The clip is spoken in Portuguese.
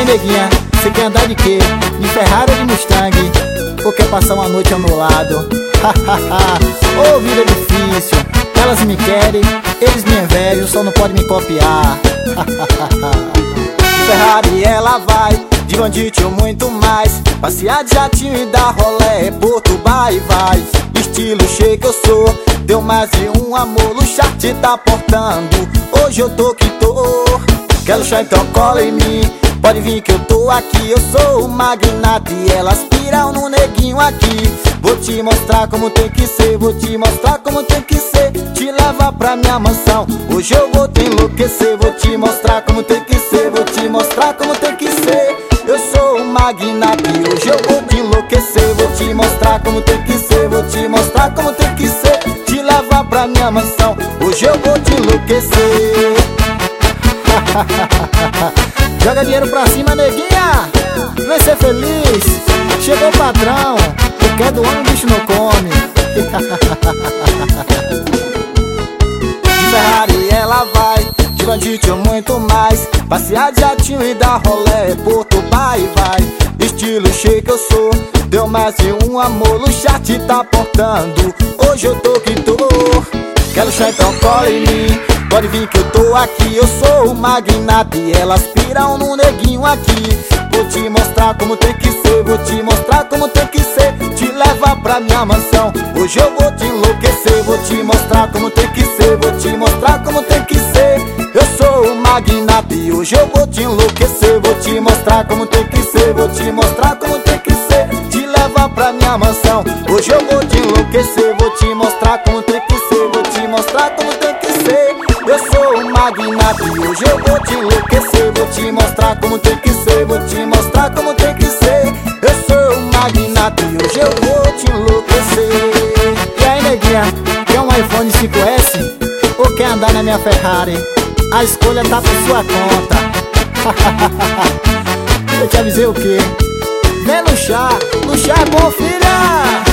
aí, neguinha, você quer andar de quê? De Ferrari ou de Mustang? Ou quer passar uma noite ao meu lado? Ô, vida difícil, elas me querem, eles me envelham, só não podem me copiar. De Ferrari ela vai, de bandite ou muito mais, passear de jatinho e dar rolé por Dubai vai. Estilo shake eu sou, deu mais de um amor, o chat tá portando, hoje eu tô que tô. Quero chá então cola em mim, pode vir que eu tô aqui, eu sou o magnata e elas piram no neguinho aqui. Vou te mostrar como tem que ser, vou te mostrar como tem que ser, te levar pra minha mansão, hoje eu vou te enlouquecer. Vou te mostrar como tem que ser, vou te mostrar como tem que ser, eu sou o magnata e hoje eu vou te enlouquecer. Vou te mostrar como tem que ser, vou te mostrar como tem que ser, te levar pra minha mansão, hoje eu vou te enlouquecer. Joga dinheiro pra cima, neguinha, vem ser feliz. Chegou o patrão, o que é do homem o bicho não come. De Ferrari ela vai, de bandite ou muito mais, passear de jatinho e dar rolé por Dubai vai. Estilo shake eu sou, deu mais de um amor, o chat tá portando, hoje eu tô que tô. Quero chá então cola em mim, pode vir que eu tô aqui, eu sou o magnata e elas piram no neguinho aqui. Vou te mostrar como tem que ser, vou te mostrar como tem que ser, te levar pra minha mansão, hoje eu vou te enlouquecer. Vou te mostrar como tem que ser, vou te mostrar como tem que ser, eu sou o magnata e hoje eu vou te enlouquecer. Vou te mostrar como tem que ser, vou te mostrar como tem que ser, te levar pra minha mansão, hoje eu vou te enlouquecer. Vou te mostrar como tem que ser, vou te mostrar como tem que ser, eu sou o magnata e hoje eu vou te enlouquecer. Vou te mostrar como tem que ser, vou te mostrar como tem que ser, eu sou o magnata e hoje eu vou te enlouquecer. E aí, neguinha, quer um iPhone 5S ou quer andar na minha Ferrari? A escolha tá por sua conta. Eu te avisei o quê? Vem no chá é bom, filha!